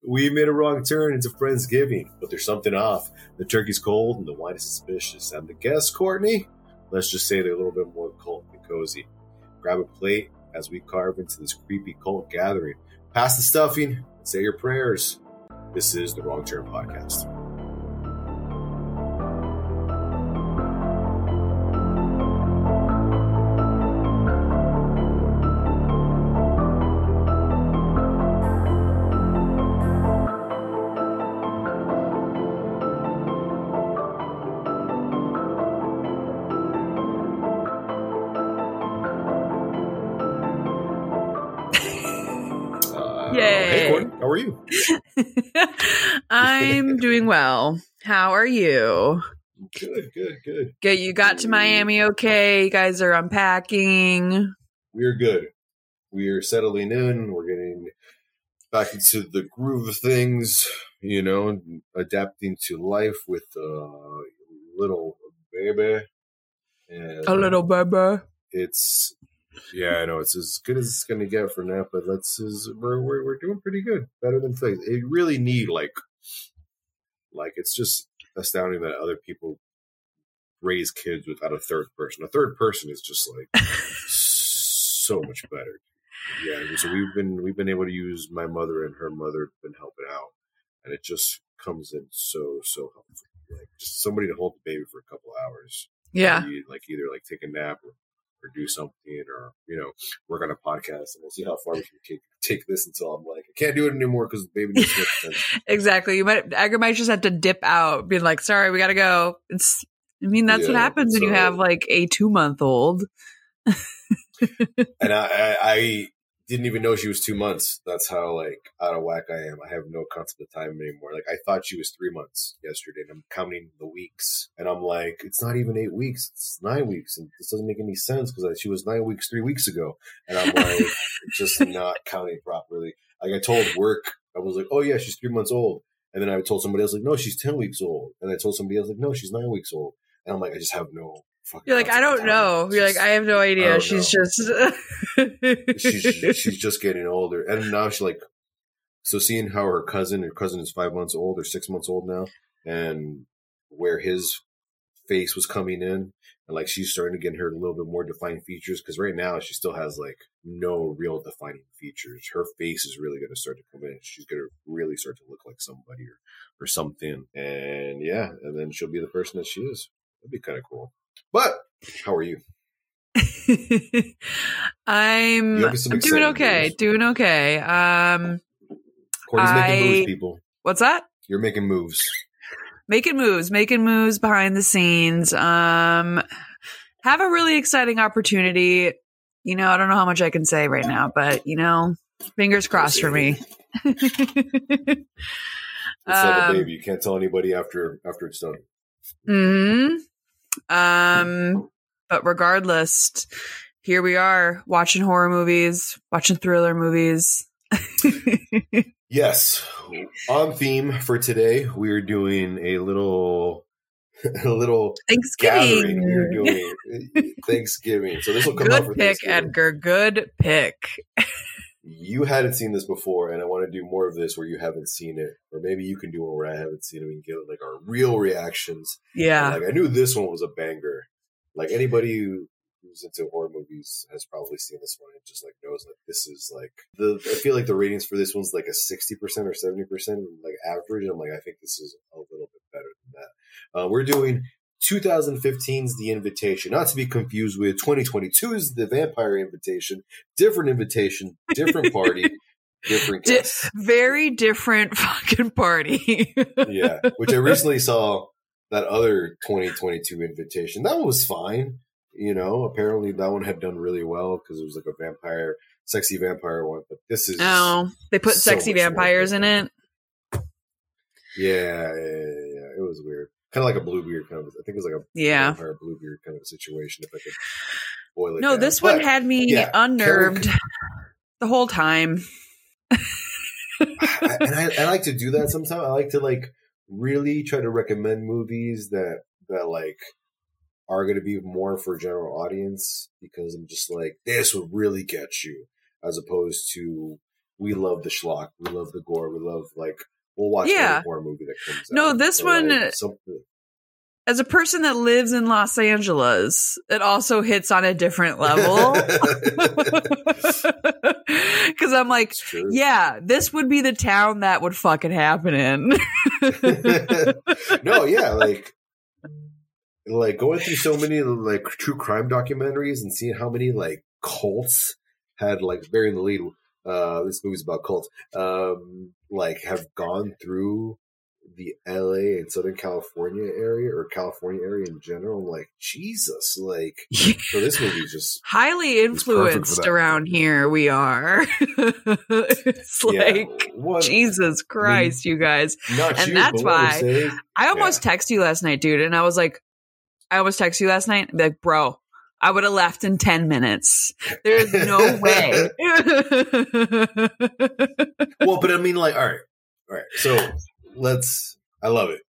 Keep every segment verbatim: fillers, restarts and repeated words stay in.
We made a wrong turn into Friendsgiving, but there's something off. The turkey's cold and the wine is suspicious. And the guests, Courtney, let's just say they're a little bit more cult and cozy. Grab a plate as we carve into this creepy cult gathering. Pass the stuffing and say your prayers. This is the Wrong Turn Podcast. How are you? I'm doing well. How are you? Good, good, good. Good. You got to Miami okay? You guys are unpacking. We're good. We're settling in. We're getting back into the groove of things, you know, adapting to life with a little baby. And a little baby. It's... Yeah, I know it's as good as it's going to get for now, but let's is we're, we're we're doing pretty good, better than things. It really need like, like it's just astounding that other people raise kids without a third person. A third person is just like so much better. Yeah, so we've been we've been able to use my mother and her mother been helping out, and it just comes in so so helpful. Like just somebody to hold the baby for a couple hours. Yeah, you, like either like take a nap or. Or do something, or you know, work on a podcast, and we'll see how far we can take, take this until I'm like, I can't do it anymore because the baby needs to Exactly. You might, Edgar might just have to dip out, being like, "Sorry, we got to go." It's, I mean, that's yeah, what happens so, when you have like a two month old. And I, I, I didn't even know she was two months. That's how like out of whack I am. I have no concept of time anymore. Like I thought she was three months yesterday, and I'm counting the weeks, and I'm like, it's not even eight weeks. It's nine weeks, and this doesn't make any sense because she was nine weeks three weeks ago, and I'm like, just not counting properly. Like I told work, I was like, oh yeah, she's three months old, and then I told somebody else like, no, she's ten weeks old, and I told somebody else like, no, she's nine weeks old, and I'm like, I just have no. You're like, I don't know. You're like, I have no idea. She's know. just she's she's just getting older, and now she's like, so seeing how her cousin, her cousin is five months old or six months old now, and where his face was coming in, and like she's starting to get her a little bit more defined features because right now she still has like no real defining features. Her face is really going to start to come in. She's going to really start to look like somebody or or something, and yeah, and then she'll be the person that she is. That'd be kind of cool. But how are you? I'm, you I'm doing okay. Moves. Doing okay. Um, Courtney's I, making moves, people. What's that? You're making moves. Making moves. Making moves behind the scenes. Um, have a really exciting opportunity. You know, I don't know how much I can say right now, but, you know, fingers crossed for me. It's like a baby. You can't tell anybody after after it's done. Hmm. Um, but regardless, here we are watching horror movies, watching thriller movies. Yes. On theme for today, we're doing a little, a little Thanksgiving. gathering. We're doing Thanksgiving. So this will come Good out for pick, Edgar. Good pick. You hadn't seen this before, and I want to do more of this where you haven't seen it, or maybe you can do one where I haven't seen it. We can get like our real reactions. Yeah, and, like I knew this one was a banger. Like anybody who, who's into horror movies has probably seen this one and just like knows that this is like the. I feel like the ratings for this one's like a sixty percent or seventy percent like average. I'm like I think this is a little bit better than that. Uh, we're doing twenty fifteen's The Invitation, not to be confused with twenty twenty-two's The Vampire Invitation. Different invitation, different party, different guests. Di- very different fucking party. Yeah, which I recently saw that other twenty twenty-two invitation. That one was fine. You know, apparently that one had done really well because it was like a vampire, sexy vampire one. But this is oh, they put so sexy vampires in it. Yeah, yeah, yeah, yeah. It was weird. Kind of like a Bluebeard kind of. I think it was like a yeah. vampire Bluebeard kind of a situation. If I could boil it no, down. this but, one had me yeah, unnerved Karen, the whole time. I, and I, I like to do that sometimes. I like to like really try to recommend movies that that like are going to be more for a general audience because I'm just like this will really get you, as opposed to we love the schlock, we love the gore, we love like we'll watch Yeah. any horror movie that comes out. No, this So, one, like, something- as a person that lives in Los Angeles, it also hits on a different level. Because I'm like, It's true. yeah, this would be the town that would fucking happen in. No, yeah, like like going through so many like true crime documentaries and seeing how many like cults had like burying the lead. Uh, this movie's about cults. Um, like have gone through the L A and Southern California area or California area in general. I'm like, Jesus, like so this movie just Highly perfect for influenced that. around here, we are. It's like, yeah, one, Jesus Christ, you guys. not and you, that's but what we're why saying- I almost texted you last night, dude, and I was like, I almost texted you last night, like, bro, I would have left in ten minutes. There's no way. Well, but I mean, like, all right, all right. So let's. I love it.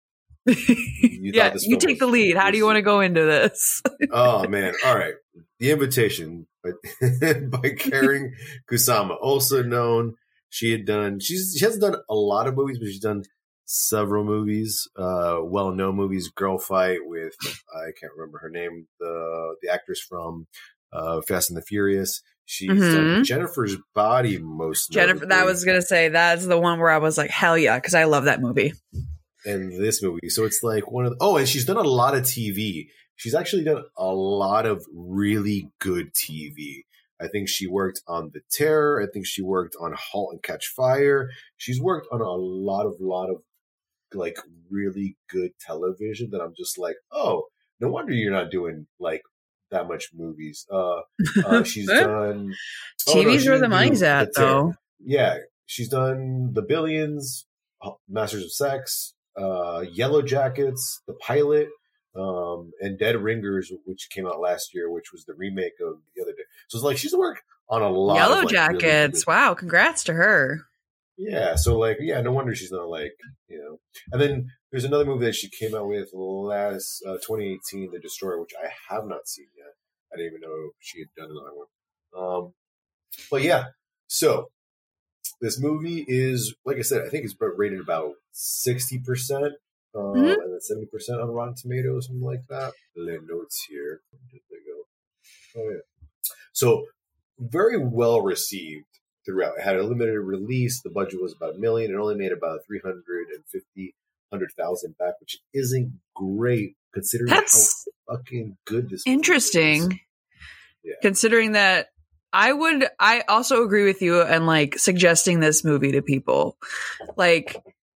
You yeah, thought this you film take was- the lead. How do you was- want to go into this? Oh man! All right, The Invitation by, by Karen Kusama, also known. She had done. She's she hasn't done a lot of movies, but she's done several movies, uh, well-known movies. Girl Fight with I can't remember her name. The the actress from uh, Fast and the Furious. She's done Mhm. Jennifer's Body most. Jennifer, that notably. was going to say, that's the one where I was like, hell yeah, because I love that movie. in this movie. So it's like one of the, oh, and she's done a lot of T V. She's actually done a lot of really good T V. I think she worked on The Terror. I think she worked on Halt and Catch Fire. She's worked on a lot of, lot of like really good television that I'm just like, oh, no wonder you're not doing like that much movies. Uh, uh she's done oh, T no, V's she where the didn't do money's at, The Terror. though. Yeah, she's done The Billions, Masters of Sex, uh, Yellow Jackets, The Pilot, um, and Dead Ringers, which came out last year, which was the remake of the other day. So it's like she's worked on a lot. Yellow of, like, Jackets. Really Wow, congrats to her. yeah, so like, yeah, no wonder she's not like, you know. And then there's another movie that she came out with last uh, twenty eighteen, The Destroyer, which I have not seen yet. I didn't even know she had done another one. Um, but yeah, so this movie is, like I said, I think it's rated about sixty percent, um, Mhm. and then seventy percent on Rotten Tomatoes, something like that. The notes here. There they go. Oh, yeah. So very well received throughout. It had a limited release. The budget was about a million. It only made about three hundred fifty, one hundred thousand back, which isn't great considering That's how fucking good this movie is. interesting. Yeah. Considering that I would, I also agree with you and like suggesting this movie to people. Like,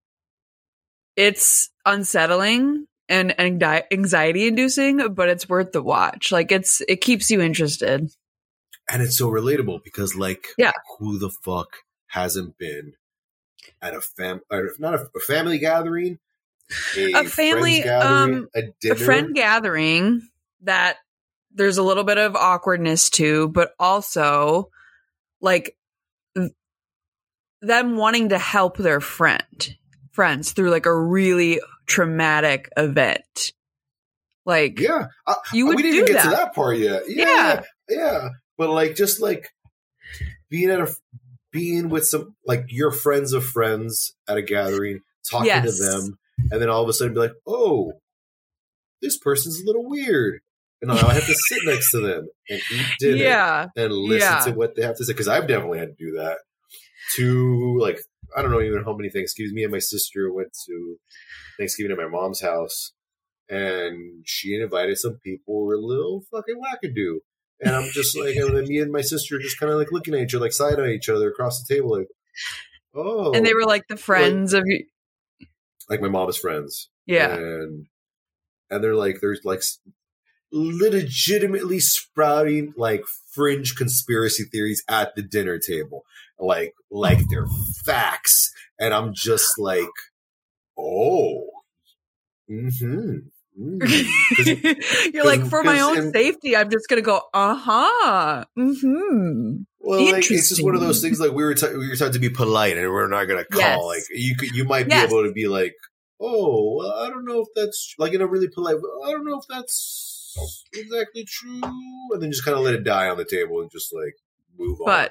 it's unsettling and anxiety inducing, but it's worth the watch. Like, it's, it keeps you interested. And it's so relatable because, like, Yeah. who the fuck hasn't been at a fam, or not a, a family gathering, a, A family, friends gathering, um, a dinner, A friend gathering that there's a little bit of awkwardness to, but also like th- them wanting to help their friend, friends through like a really traumatic event. Like, yeah, uh, you would we didn't do even get that. to that part yet. Yeah, Yeah. yeah, yeah. But like, just like being at a, being with some like your friends of friends at a gathering, talking Yes. to them, and then all of a sudden be like, oh, this person's a little weird. And now I have to sit next to them and eat dinner yeah. and listen Yeah. to what they have to say. Because I've definitely had to do that. To, like, I don't know even how many Thanksgivings. Me and my sister went to Thanksgiving at my mom's house. And she invited some people who were a little fucking wackadoo. And I'm just like, and then me and my sister just kind of like looking at each other, like side eye each other across the table. Like, oh. And they were like the friends of you. Like my mom's friends. Yeah. And, and they're like, there's like legitimately sprouting like fringe conspiracy theories at the dinner table, like like they're facts, and I'm just like, oh, mm-hmm. Mm. You're like, for my own and, safety, I'm just gonna go, uh huh, mm-hmm. Well, like it's just one of those things. Like we were, ta- we were taught to be polite, and we're not gonna call. Yes. Like you could, you might Yes. be able to be like, oh, well, I don't know if that's like in a really polite. I don't know if that's exactly true, and then just kind of let it die on the table and just like move on. But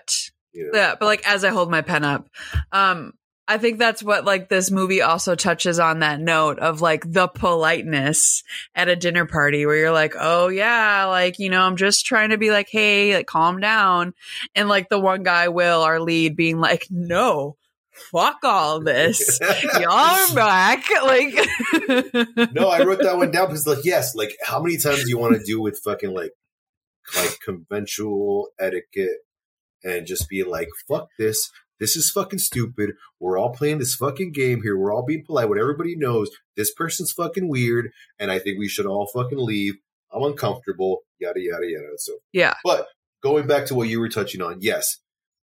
You know? Yeah, but like as I hold my pen up, um, I think that's what like this movie also touches on, that note of like the politeness at a dinner party where you're like, oh yeah, like, you know, I'm just trying to be like, hey, like calm down. And like the one guy, Will, our lead, being like, no, fuck all this. Y'all are back. Like, no, I wrote that one down because like, yes, like how many times do you want to do with fucking like, like conventional etiquette and just be like, fuck this. This is fucking stupid. We're all playing this fucking game here. We're all being polite. What everybody knows, this person's fucking weird, and I think we should all fucking leave. I'm uncomfortable. Yada yada yada. So yeah. But going back to what you were touching on, yes.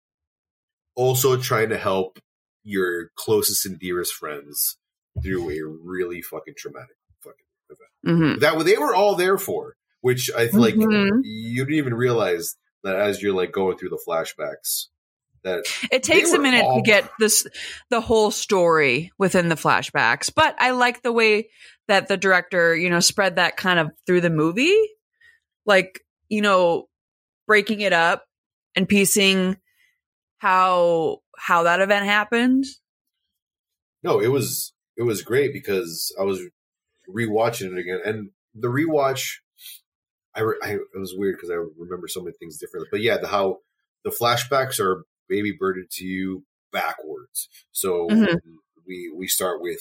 Also trying to help your closest and dearest friends through a really fucking traumatic fucking event. Mm-hmm. That they were all there for, which I feel like mm-hmm. you didn't even realize that as you're like going through the flashbacks. That it takes a minute all- to get this the whole story within the flashbacks, but I like the way that the director, you know, spread that kind of through the movie, like, you know, breaking it up and piecing how how that event happened. No, it was it was great because I was rewatching it again, and the rewatch, I, re- I it was weird because I remember so many things differently. But yeah, the how the flashbacks are baby birded to you backwards. So mm-hmm. we we start with,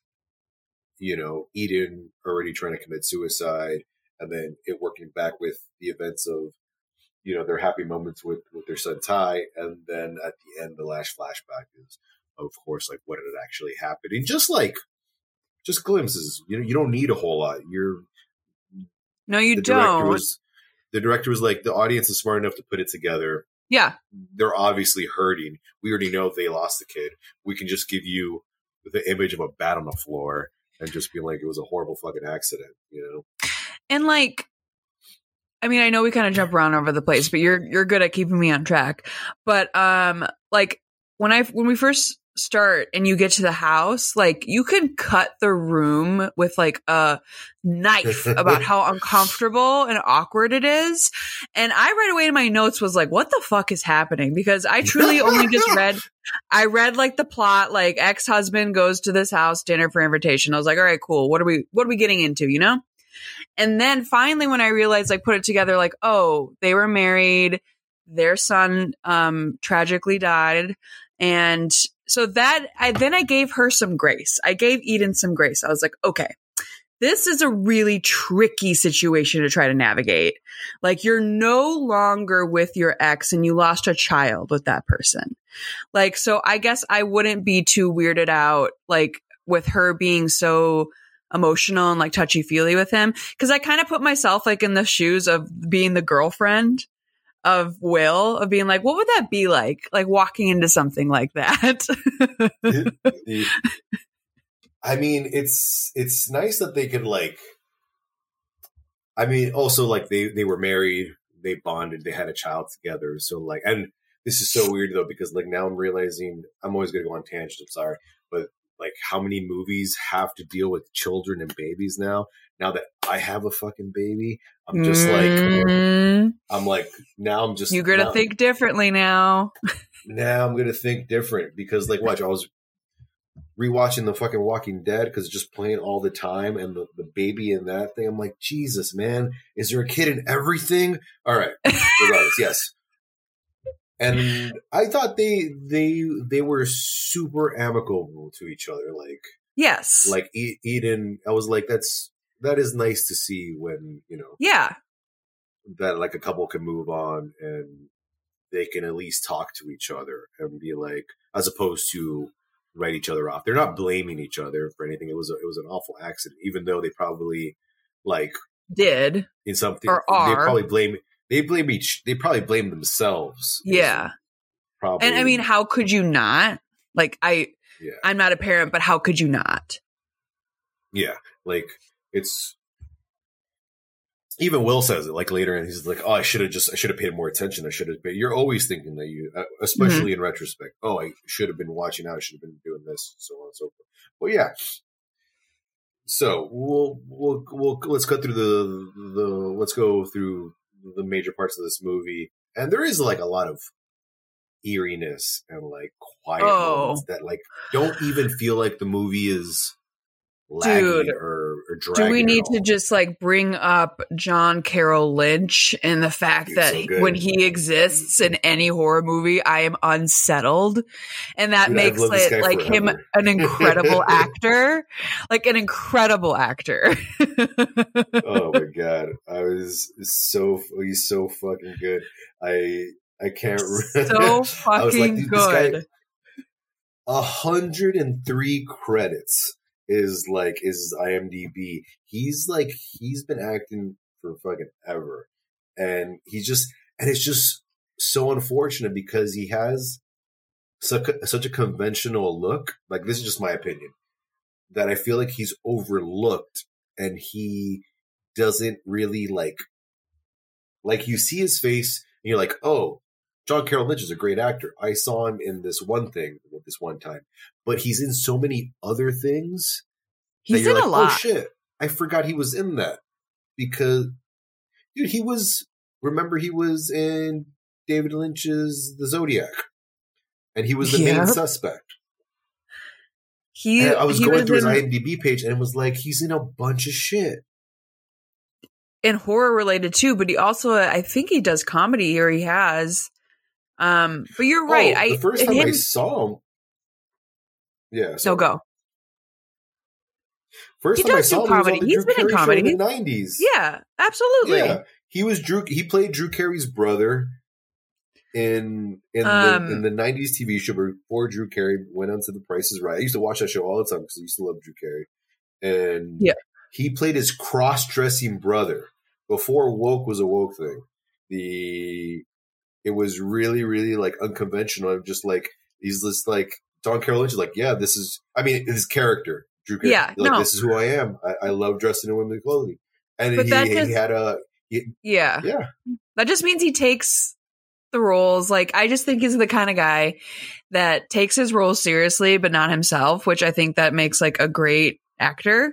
you know, Eden already trying to commit suicide, and then it working back with the events of, you know, their happy moments with, with their son Ty, and then at the end, the last flashback is, of course, like what had actually happened, and just like just glimpses. You know, you don't need a whole lot. You're no, you the don't. Director was, the director was like, the audience is smart enough to put it together. Yeah. They're obviously hurting. We already know they lost the kid. We can just give you the image of a bat on the floor and just be like, it was a horrible fucking accident, you know? And like, I mean, I know we kind of jump around over the place, but you're, you're good at keeping me on track. But, um, like when I, when we first start and you get to the house, like you can cut the room with like a knife about how uncomfortable and awkward it is. And I right away in my notes was like, what the fuck is happening? Because I truly only just read, I read like the plot, like ex-husband goes to this house, dinner for invitation. I was like, all right, cool. What are we, what are we getting into, you know? And then finally, when I realized, like put it together, like, oh, they were married. Their son, um, tragically died. And so that I then I gave her some grace. I gave Eden some grace. I was like, okay, this is a really tricky situation to try to navigate. Like you're no longer with your ex and you lost a child with that person. Like, so I guess I wouldn't be too weirded out, like with her being so emotional and like touchy feely with him. Cause I kind of put myself like in the shoes of being the girlfriend of Will, of being like, what would that be like? Like walking into something like that. it, it, I mean, it's it's nice that they could like, I mean, also like they, they were married, they bonded, they had a child together. So like, and this is so weird though, because like now I'm realizing, I'm always going to go on tangent, I'm sorry, but like how many movies have to deal with children and babies now? Now that I have a fucking baby, I'm just mm. like, I'm like, now I'm just. You're going to think differently now. Now I'm going to think different because, like, watch, I was rewatching the fucking Walking Dead because it's just playing all the time, and the, the baby in that thing. I'm like, Jesus, man, is there a kid in everything? All right, regardless, yes. And I thought they they they were super amicable to each other, like yes, like e- Eden. I was like, that's. That is nice to see when, you know, yeah, that like a couple can move on and they can at least talk to each other and be like, as opposed to write each other off. They're not blaming each other for anything. It was a, it was an awful accident, even though they probably like did in something or are. They probably blame they blame each. They probably blame themselves. Yeah, probably. And I mean, how could you not? Like, I, yeah. I'm not a parent, but how could you not? Yeah, like. It's even Will says it like later, and he's like, "Oh, I should have just, I should have paid more attention. I should have." But you're always thinking that you, especially mm-hmm. in retrospect, "Oh, I should have been watching out. I should have been doing this, so on and so forth." Well, yeah. So we'll we'll we'll let's cut through the the let's go through the major parts of this movie, and there is like a lot of eeriness and like quiet Oh. moments that like don't even feel like the movie is lagging Dude, or, or dragging. Do we at need all. to just like bring up John Carroll Lynch and the fact He's that so good. when he exists in any horror movie, I am unsettled, and that Dude, I've makes loved this it guy like him forever. an incredible actor, like an incredible actor. Oh my god, I was so he's so fucking good. I I can't So I was like, fucking dude, this guy- good. A hundred and three credits is like is IMDb. He's like he's been acting for fucking ever, and he just and it's just so unfortunate because he has such a, such a conventional look. Like this is just my opinion that I feel like he's overlooked, and he doesn't really like like you see his face and you're like, oh, John Carroll Lynch is a great actor. I saw him in this one thing this one time, but he's in so many other things. He's that you're in like, a lot. Oh shit! I forgot he was in that because, dude, he was. Remember, he was in David Lynch's The Zodiac, and he was the main Yep. suspect. He, And I was he going was through his in, IMDb page, and it was like he's in a bunch of shit. in horror related too, but he also, I think he does comedy, or he has. Um, but you're right. Oh, I the first time him, I saw him, yeah, no so go. first He time I does do saw him, he was on comedy. the He's Drew been in Carey show comedy. in the nineties. Yeah, absolutely. Yeah, he was Drew. He played Drew Carey's brother in in Um, the in the nineties T V show before Drew Carey went on to The Price is Right. I used to watch that show all the time because I used to love Drew Carey, and Yeah. he played his cross-dressing brother before woke was a woke thing. The it was really really like unconventional. I'm just like he's just like John Carroll Lynch is like, yeah, this is. I mean, his character. Drew Carey. Yeah, like no. this is who I am. I, I love dressing in women's clothing, and But he, that he just- had a he, Yeah. yeah. That just means he takes the roles. Like, I just think he's the kind of guy that takes his roles seriously, but not himself, which I think that makes like a great actor.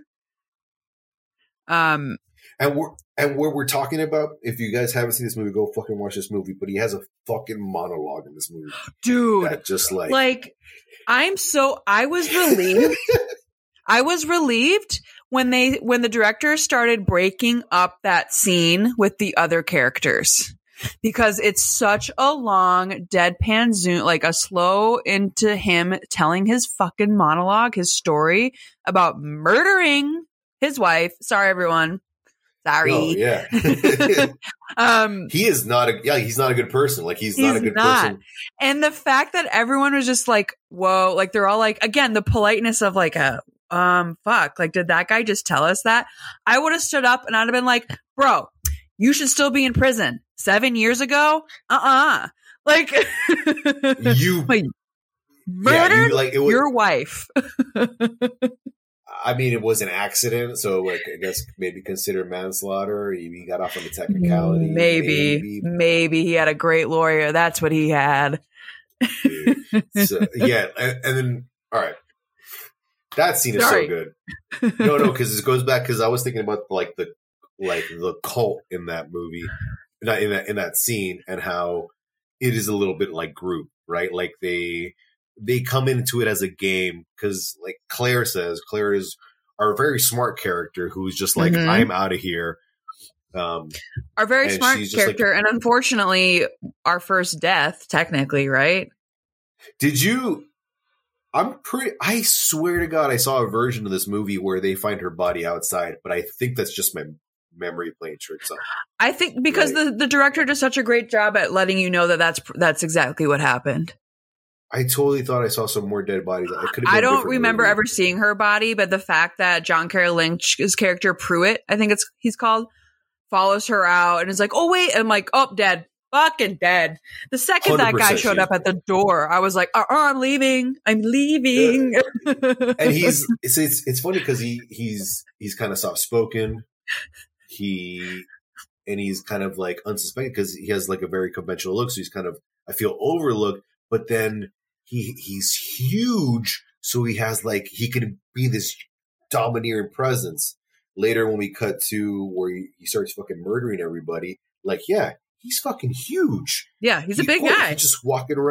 Um, And we're and where we're talking about, if you guys haven't seen this movie, go fucking watch this movie. But he has a fucking monologue in this movie dude, that just like, like, I'm so, I was relieved. I was relieved when they, when the director started breaking up that scene with the other characters. Because it's such a long deadpan zoom, like a slow into him telling his fucking monologue, his story about murdering his wife. Sorry, everyone. Sorry. oh yeah, um, he is not a yeah. He's not a good person. Like he's, He's not a good not. person. and the fact that everyone was just like, whoa, like they're all like, again, the politeness of like a, um, fuck, like, did that guy just tell us that? I would have stood up and I'd have been like, bro, you should still be in prison. Seven years ago? Uh-uh. Like, You like yeah, murdered you, like it was. your wife. I mean, it was an accident, so like I guess maybe consider manslaughter. He, he got off on the technicality. Maybe, maybe. maybe he had a great lawyer. That's what he had. Dude. So, yeah, and, and then all right, that scene is Sorry. so good. No, no, because it goes back because I was thinking about like the like the cult in that movie, not in that in that scene, and how it is a little bit like Group, right? Like they they come into it as a game because, like Claire says, Claire is our very smart character who's just like, Mhm. I'm out of here. Um, Our very And smart she's just like- character, and unfortunately, our first death, technically, right? Did you? I'm pretty. I swear to God, I saw a version of this movie where they find her body outside, but I think that's just my memory playing tricks on. I think because Right. the, the director does such a great job at letting you know that that's that's exactly what happened. I totally thought I saw some more dead bodies. It could have been I a don't different remember movie. ever seeing her body, but the fact that John Carroll Lynch's character Pruitt, I think it's he's called, follows her out and is like, "Oh wait," I'm like, "Oh, dead, fucking dead." The second that guy one hundred percent showed she's up at the door, I was like, "Uh, uh I'm leaving. I'm leaving." And he's it's it's, it's funny because he he's he's kind of soft spoken. He and he's kind of like unsuspecting because he has like a very conventional look. So he's kind of I feel overlooked, but then he he's huge, so he has like he could be this domineering presence. Later, when we cut to where he, he starts fucking murdering everybody, like yeah, he's fucking huge. yeah, he's a He- big of course, guy. he's just walking around.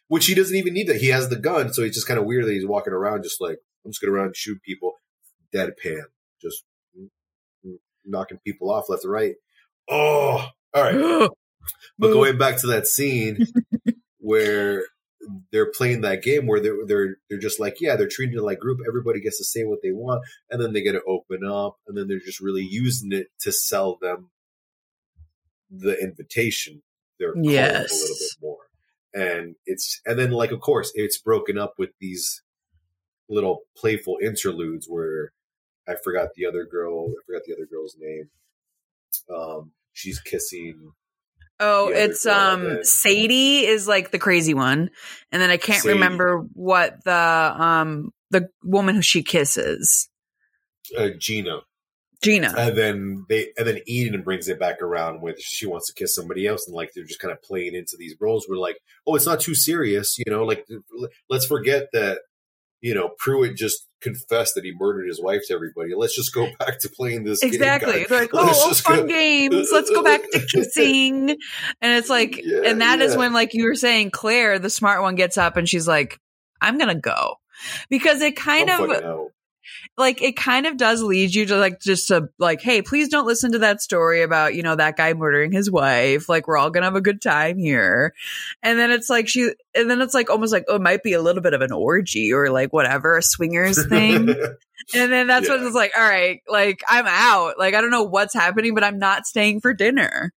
which he doesn't even need that. He has the gun, so it's just kind of weird that he's walking around just like, I'm just going to run and shoot people. Deadpan. Just knocking people off left and right. Oh, all right. But going back to that scene where they're playing that game where they're they're they're just like, yeah, they're treating it like group. Everybody gets to say what they want, and then they get to open up, and then they're just really using it to sell them the invitation. They're calling yes. a little bit more, and it's and then like of course it's broken up with these little playful interludes where I forgot the other girl. I forgot the other girl's name. Um, she's kissing. Oh, it's um Sadie is like the crazy one, and then I can't Sadie. remember what the um the woman who she kisses. Uh, Gina. Gina. And then they and then Eden brings it back around with she wants to kiss somebody else, and like they're just kind of playing into these roles. We're like, oh, it's not too serious, you know. Like, let's forget that. You know, Pruitt just confessed that he murdered his wife to everybody. Let's just go back to playing this exactly. game. They're like, oh, oh fun go. games. Let's go back to kissing. And it's like, yeah, and that yeah. is when, like you were saying, Claire, the smart one, gets up and she's like, I'm going to go. Because it kind I'm of, like, it kind of does lead you to, like, just to, like, hey, please don't listen to that story about, you know, that guy murdering his wife. Like, we're all going to have a good time here. And then it's like, she, and then it's like, almost like, oh, it might be a little bit of an orgy or, like, whatever, a swingers thing. And then that's yeah. when it's like, all right, like, I'm out. Like, I don't know what's happening, but I'm not staying for dinner.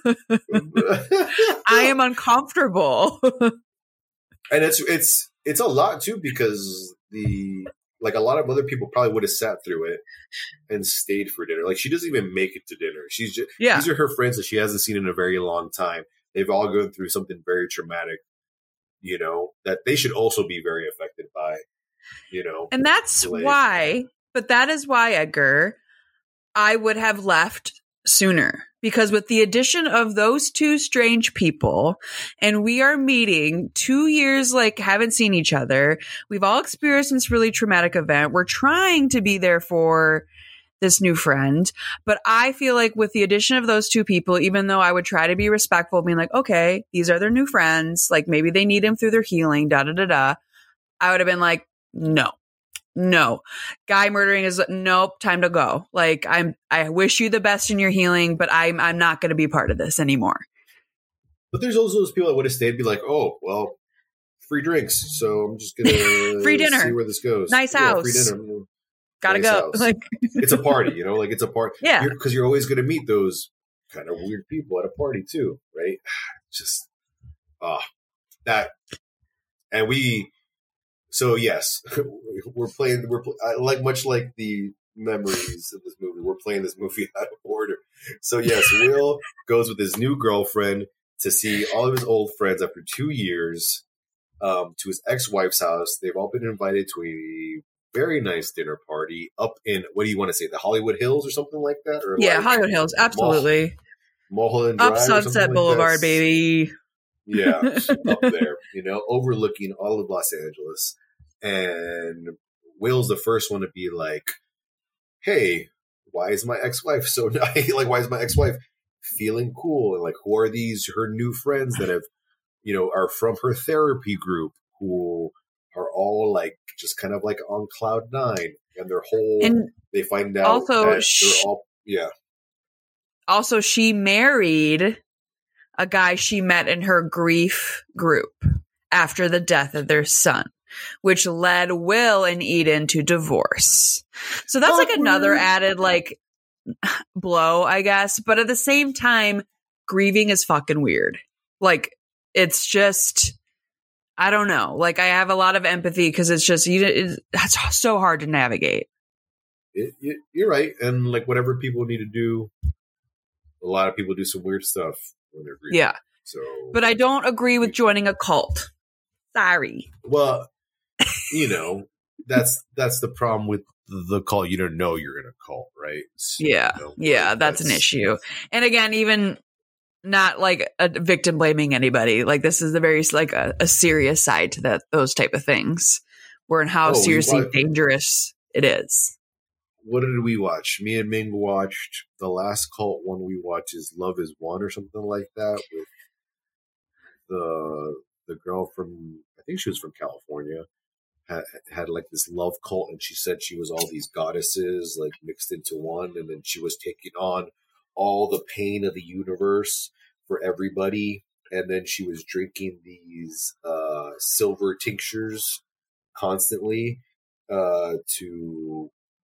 I am uncomfortable. And it's, it's, it's a lot, too, because the, like a lot of other people probably would have sat through it and stayed for dinner. Like she doesn't even make it to dinner. She's just, yeah. These are her friends that she hasn't seen in a very long time. They've all gone through something very traumatic, you know, that they should also be very affected by, you know. And that's delayed. why, but that is why, Edgar, I would have left sooner. Because with the addition of those two strange people, and we are meeting two years, like, haven't seen each other. We've all experienced this really traumatic event. We're trying to be there for this new friend. But I feel like with the addition of those two people, even though I would try to be respectful, being like, okay, these are their new friends. Like, maybe they need him through their healing, da da da da. I would have been like, no. No, guy murdering is nope. Time to go. Like I'm, I wish you the best in your healing, but I'm, I'm not going to be part of this anymore. But there's also those people that would have stayed, and be like, oh, well, free drinks, so I'm just gonna free dinner, see where this goes. Nice yeah, house, free dinner. Gotta nice go. House. Like it's a party, you know, like it's a party. Yeah, because you're, you're always going to meet those kind of weird people at a party too, right? Just ah, uh, that, and we. So yes, we're playing. We're like much like the memories of this movie. We're playing this movie out of order. So yes, Will goes with his new girlfriend to see all of his old friends after two years um, to his ex-wife's house. They've all been invited to a very nice dinner party up in what do you want to say, the Hollywood Hills or something like that? Or yeah, like Hollywood Hills, absolutely. Mulholland Drive, up Sunset Boulevard, like baby. Yeah, up there, you know, overlooking all of Los Angeles. And Will's the first one to be like, hey, why is my ex-wife so nice? Like, why is my ex-wife feeling cool? And like, who are these, her new friends that have, you know, are from her therapy group who are all like, just kind of like on cloud nine. And their whole, and they find out also that sh- they're all, yeah. Also, she married a guy she met in her grief group after the death of their son, which led Will and Eden to divorce. So that's like another added like blow, I guess. But at the same time, grieving is fucking weird. Like it's just, I don't know. Like I have a lot of empathy because it's just, you it's, it's so hard to navigate. It, it, you're right. And like whatever people need to do, a lot of people do some weird stuff when they're grieving. Yeah. So, but I don't agree with joining a cult. Sorry. Well, you know, that's that's the problem with the cult. You don't know you're in a cult, right? So, yeah. you know, yeah, like, that's, that's an issue. And again, even not like a victim blaming anybody. Like this is a very like a, a serious side to that those type of things. Where and how oh, seriously watched, dangerous it is. What did we watch? Me and Ming watched the last cult one we watched is Love Is One or something like that with the the girl from, I think she was from California, had, had like this love cult, and she said she was all these goddesses like mixed into one, and then she was taking on all the pain of the universe for everybody, and then she was drinking these uh, silver tinctures constantly uh, to,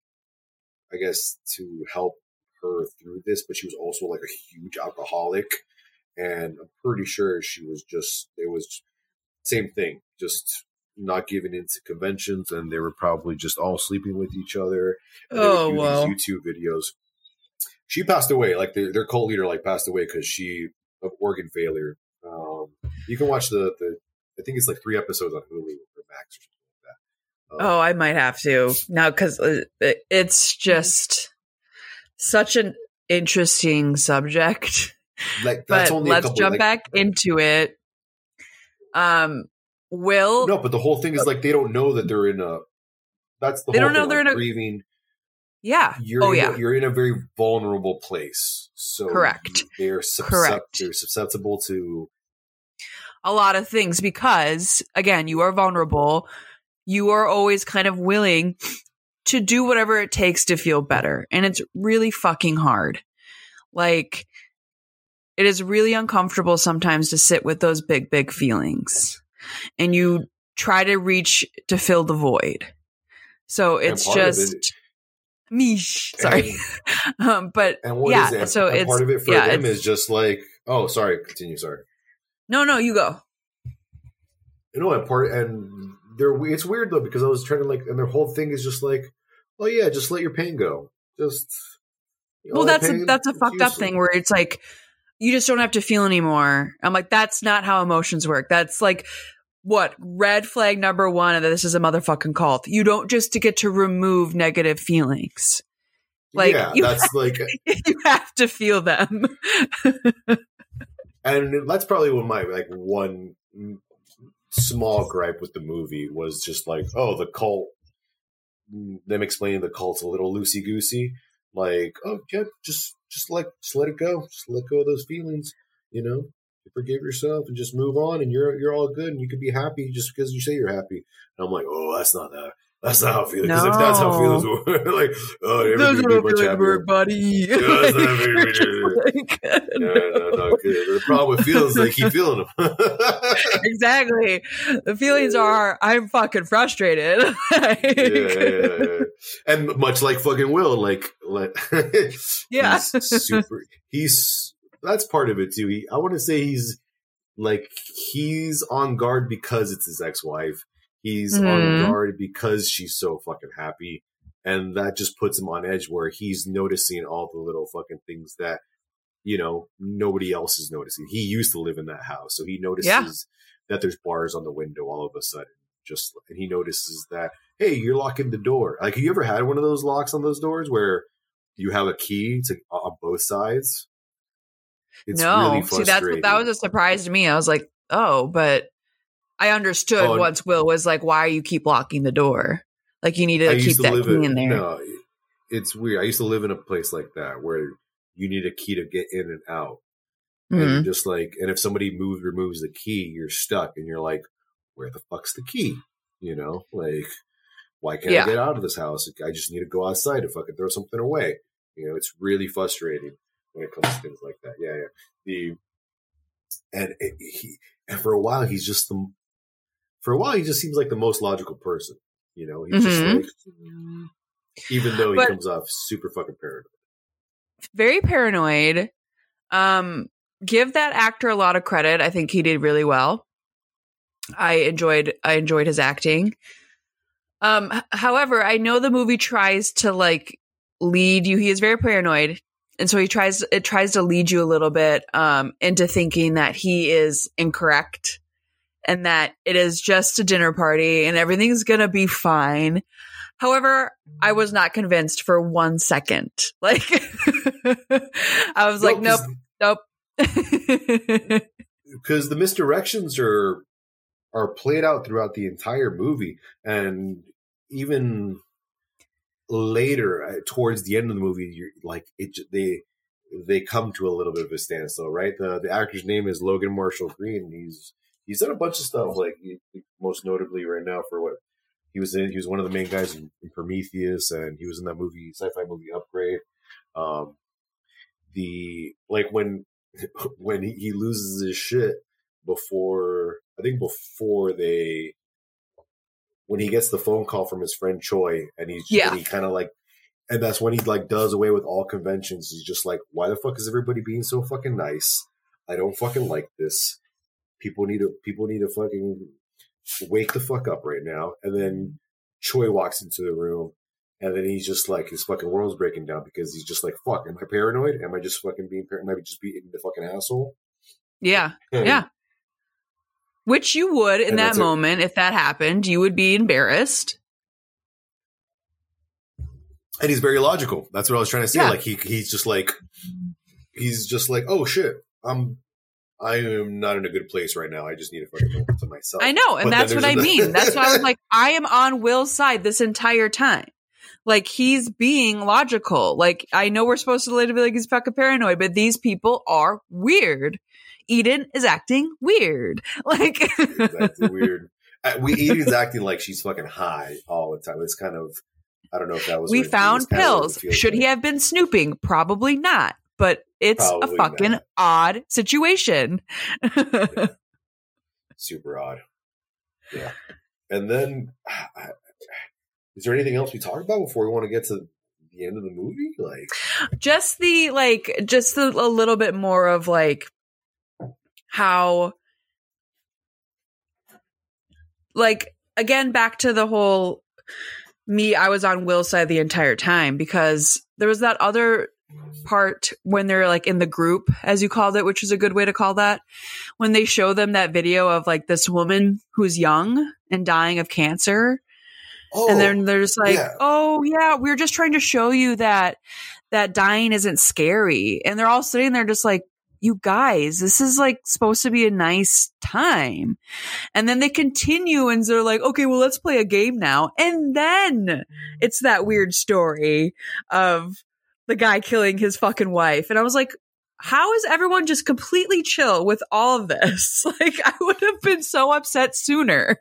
I guess, to help her through this, but she was also like a huge alcoholic, and I'm pretty sure she was just, it was same thing, just not giving into conventions, and they were probably just all sleeping with each other. And Oh, they would do wow. these YouTube videos. She passed away, like their, their cult leader like passed away because she, of organ failure. Um, you can watch the, the, I think it's like three episodes on Hulu or Max or something like that. Um, Oh, I might have to now because it's just such an interesting subject. like that's But only a let's couple, jump like, back into it. Um, Will No, but the whole thing is like they don't know that they're in a. That's the They whole don't know thing. they're like, in a- grieving. yeah. You're Oh in yeah. A, you're in a very vulnerable place. So Correct. you- they're suscept- Correct. They're susceptible to. A lot of things because again, you are vulnerable. You are always kind of willing to do whatever it takes to feel better, and it's really fucking hard. Like it is really uncomfortable sometimes to sit with those big, big feelings, and you try to reach to fill the void. So it's part of just it- meesh. Sorry, um, but And what yeah. is it? So and it's part of it for yeah, them it's- is just like, oh, sorry, continue. Sorry. no, no. You go. You know, and part and they're it's weird though because I was trying to like, and their whole thing is just like, oh yeah, just let your pain go. Just you know, Well, that's a, pain, that's a it's fucked up useless. thing where it's like you just don't have to feel anymore. I'm like, that's not how emotions work. That's like what red flag number one, and this is a motherfucking cult. You don't just to get to remove negative feelings. Like yeah, you that's like, you have to feel them. and that's probably what my like one small gripe with the movie was just like, oh, the cult. Them explaining the cult's a little loosey goosey. Like, oh yeah, just just like just let it go, just let go of those feelings. You know, you forgive yourself and just move on, and you're you're all good, and you can be happy just because you say you're happy. And I'm like, oh, that's not that. That's not how feelings. Because if that's how No. feelings work, like, oh, That's everybody what be I much feel like, happier. work, buddy. Yeah, that's not very Just good. like, No, no. no, no, good. The problem with feelings is they keep feeling them. Exactly. The feelings are I'm fucking frustrated. yeah, yeah, yeah. And much like fucking Will, like, like Yeah. he's super. He's that's part of it too. He, I want to say he's like he's on guard because it's his ex-wife. He's Mhm. on guard because she's so fucking happy, and that just puts him on edge where he's noticing all the little fucking things that you know nobody else is noticing. He used to live in that house, so he notices Yeah. that there's bars on the window all of a sudden. Just and he notices that, hey, you're locking the door. Like, have you ever had one of those locks on those doors where you have a key to on both sides? It's no. really See, that's frustrating. that was a surprise to me. I was like, oh, but I understood Oh, and- once Will was like, why you keep locking the door? Like you need to I keep used to that live key in, in there. No, it's weird. I used to live in a place like that where you need a key to get in and out. And Mhm. you're just like, and if somebody moves, removes the key, you're stuck, and you're like, where the fuck's the key? You know, like, why can't Yeah. I get out of this house? I just need to go outside to fucking throw something away. You know, it's really frustrating when it comes to things like that. Yeah, yeah. The and it, he and for a while he's just the for a while he just seems like the most logical person. You know, he's Mhm. just like, even though he But- comes off super fucking paranoid. Very paranoid. Um, give that actor a lot of credit. I think he did really well. I enjoyed I enjoyed his acting. Um, h- however, I know the movie tries to like lead you. He is very paranoid, and so he tries it tries to lead you a little bit um into thinking that he is incorrect and that it is just a dinner party and everything's gonna be fine. However, I was not convinced for one second. Like, I was like, nope, nope. Because the misdirections are are played out throughout the entire movie, and even later, uh, towards the end of the movie, you're like it. They they come to a little bit of a standstill, right? The the actor's name is Logan Marshall Green. And he's he's done a bunch of stuff. Like he, most notably right now for what he was in. He was one of the main guys in, in Prometheus, and he was in that movie, sci-fi movie Upgrade. Um, the like when when he, he loses his shit before I think before they when he gets the phone call from his friend Choi, and he's yeah. and he kind of like. And that's when he like does away with all conventions. He's just like, why the fuck is everybody being so fucking nice? I don't fucking like this. People need to people need to fucking wake the fuck up right now. And then Choi walks into the room, and then he's just like, his fucking world's breaking down because he's just like, fuck, am I paranoid? Am I just fucking being paranoid? Am I just being the fucking asshole? Yeah, and, yeah. Which you would in that moment, a- if that happened, you would be embarrassed. And he's very logical. That's what I was trying to say. Yeah. Like he he's just like he's just like, oh shit, I'm I am not in a good place right now. I just need to fucking moment to myself. I know, and but that's what I another- mean. That's why I was like, I am on Will's side this entire time. Like he's being logical. Like I know we're supposed to later be like he's fucking paranoid, but these people are weird. Eden is acting weird. Like He's acting weird. Uh, We Eden's acting like she's fucking high all the time. It's kind of. I don't know if that was. we her, found pills. Should like. he have been snooping? Probably not. But it's Probably a fucking not. odd situation. Yeah. Super odd. Yeah. And then, is there anything else we talk about before we want to get to the end of the movie? Like, just the like, just the, a little bit more of like how, like again, back to the whole. Me, I was on Will's side the entire time because there was that other part when they're like in the group, as you called it, which is a good way to call that, when they show them that video of like this woman who's young and dying of cancer. Oh, and then they're just like, yeah. oh yeah, we're just trying to show you that that dying isn't scary. And they're all sitting there just like, you guys, this is like supposed to be a nice time. And then they continue and they're like, okay, well, let's play a game now. And then it's that weird story of the guy killing his fucking wife. And I was like, how is everyone just completely chill with all of this? Like, I would have been so upset sooner.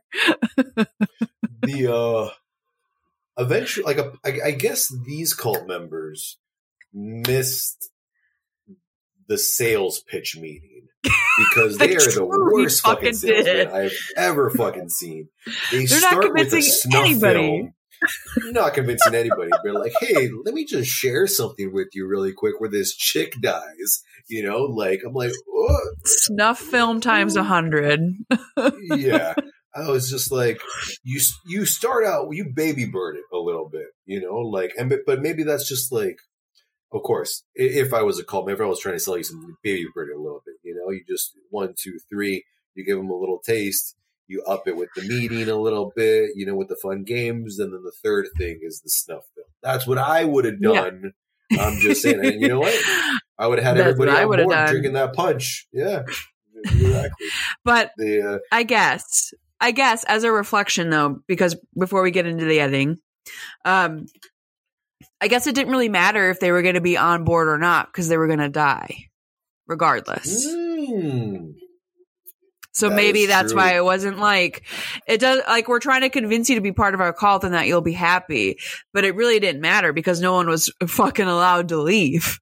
the, uh, eventually, like, a, I, I guess these cult members missed the sales pitch meeting because they are the worst fucking salesmen I've ever fucking seen. They They're start with a snuff anybody. film. You're not convincing anybody. They're like, hey, let me just share something with you really quick where this chick dies. You know, like, I'm like, what? Snuff film times a hundred. Yeah. I was just like, you you start out, you baby bird it a little bit, you know, like, and but maybe that's just like, of course, if I was a cult, maybe I was trying to sell you some baby bird a little bit, you know, you just one, two, three, you give them a little taste, you up it with the meeting a little bit, you know, with the fun games, and then the third thing is the snuff film. That's what I would have done. Yeah. I'm just saying, and you know what? I would have had That's everybody on board done. drinking that punch. Yeah, exactly. But the, uh, I guess, I guess, as a reflection, though, because before we get into the editing, um. I guess it didn't really matter if they were going to be on board or not because they were going to die regardless. Mm, so that maybe that's true. why it wasn't like it does. Like we're trying to convince you to be part of our cult and that you'll be happy, but it really didn't matter because no one was fucking allowed to leave.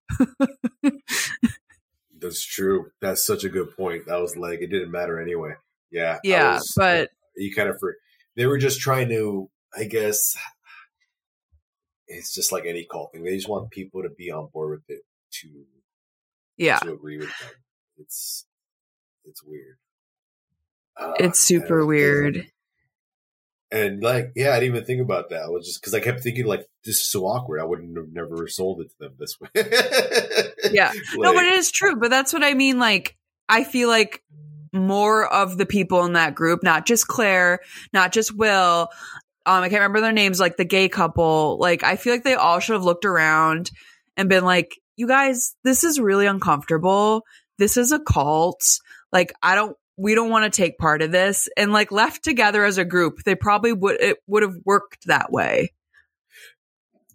That's true. That's such a good point. That was like, it didn't matter anyway. Yeah. Yeah. Was, but you kind of, they were just trying to, I guess, it's just like any cult thing. They just want people to be on board with it to, yeah, to agree with them. It's, it's weird. Uh, it's super weird. And like, yeah, I didn't even think about that. I was just, cause I kept thinking like, this is so awkward. I wouldn't have never sold it to them this way. Yeah. Like, no, but it is true. But that's what I mean. Like, I feel like more of the people in that group, not just Claire, not just Will, Um, I can't remember their names, like the gay couple. Like, I feel like they all should have looked around and been like, you guys, this is really uncomfortable. This is a cult. Like, I don't, we don't want to take part of this. And like left together as a group, they probably would, it would have worked that way.